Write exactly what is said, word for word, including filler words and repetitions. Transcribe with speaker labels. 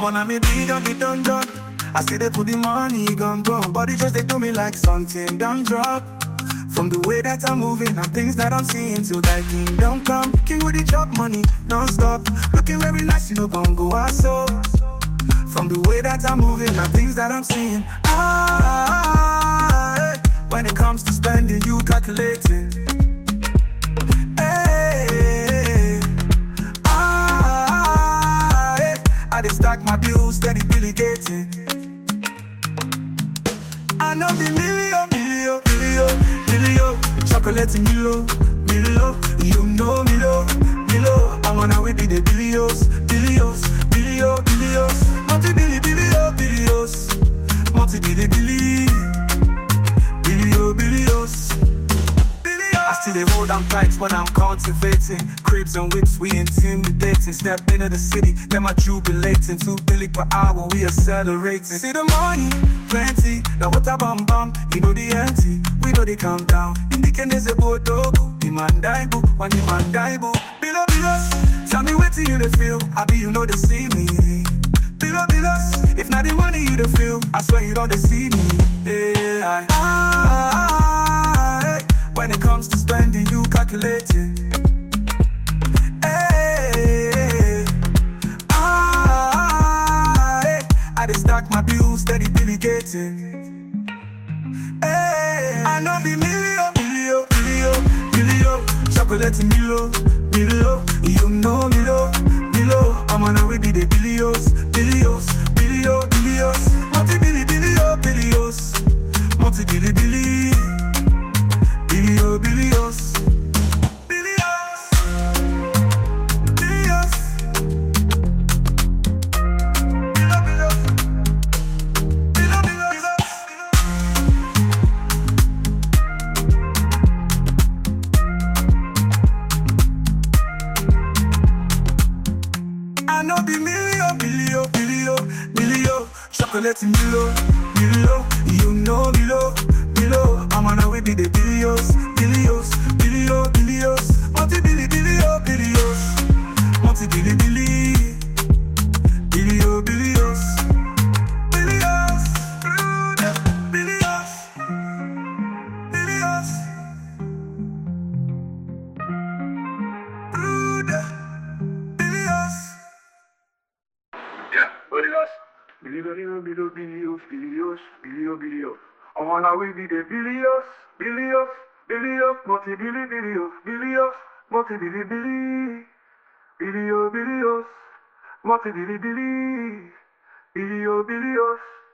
Speaker 1: wanna me be done, be done, done. I say they put the money, gun, gun. But it just they do me like something done drop. From the way that I'm moving and things that I'm seeing till that kingdom come. King with the job money, non-stop. Looking very nice, you know, gon' go I so. From the way that I'm moving and things that I'm seeing. Ah, hey. When it comes to spending, you calculating. Hey, ah, hey. I just stack my bills, steady Billy Gating. I know the million, million, million, million. Chocolate in Milo, Milo. You know Milo, Milo. I'm on a way be the billions, billions, billion, billions. Multi-billy, billion, billions. Multi-billy, billy. Billion, billions. I still they hold on tight when I'm cultivating. Cribs and whips, we intimidating. Step into the city, them are jubilating. Two billy per hour, we accelerating. See the money, plenty. Now what a bum bum, you know the empty. We know they calm down. In the can is a bodogo. The man die boo, when the man die boo. Below, below, tell me what you they feel. I be you know they see me. Below, below, if not the money you they feel, I swear you don't they see me. Yeah, I, ah, hey. When it comes to spending, you calculating. Hey, ah, hey. I just stack my bills, steady Billy Gating. Hey, I know be million, million, million, million. Chocolate in Milo, Milo. You know Milo, Milo. I'm on a way be the billions, billions, billion, billions. Multi-billy, billion, billions. Multi-billy, billy. Billion, billions. Billions. Billions. Billion, billions. Billion, billions. I know the million, billion, billion, billion. Chocolate in Milo, Milo. You know Milo, Milo. I'm on a way be the billions, billions, billion, billions. Multi-billy, billion, billions. Multi-billy, billy. Billion, billions. Billions. Billions. Billions. Billions. Yeah, billions. Billion, billion, billion, billions, billions, billion, billion. I'm on a way be the billions, billions, billions, multi-billy, billions, billions, multi-billy, billy, billion, billions, multi-billy, billy, billion, billions.